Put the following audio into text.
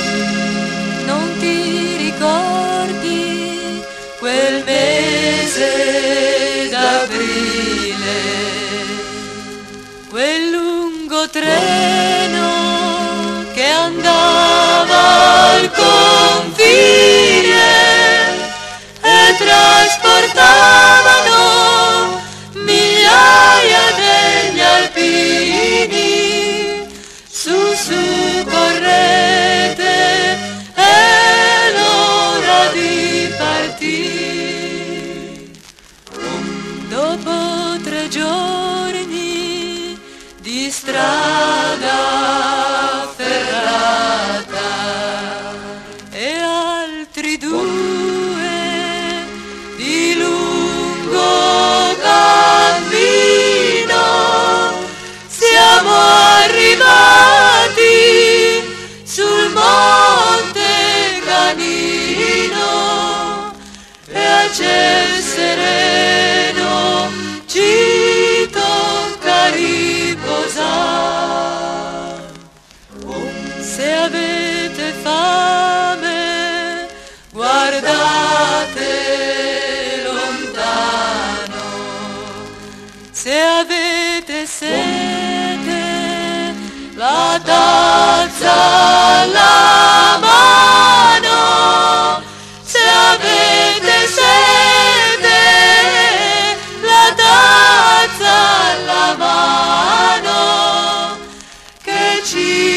Non ti ricordi quel mese d'aprile, quel lungo treno che andava al confine e trasportavano migliaia degli alpini. Su correte, è l'ora di partire. Dopo 3 giorni di strada ferrata e altri 2 di lungo cammino, siamo arrivati sul Monte Canino e a ciel sereno ci tocca riposare. Se avete fame, guardate lontano, se avete sete, la tazza alla mano, se avete sete, la tazza alla mano, che ci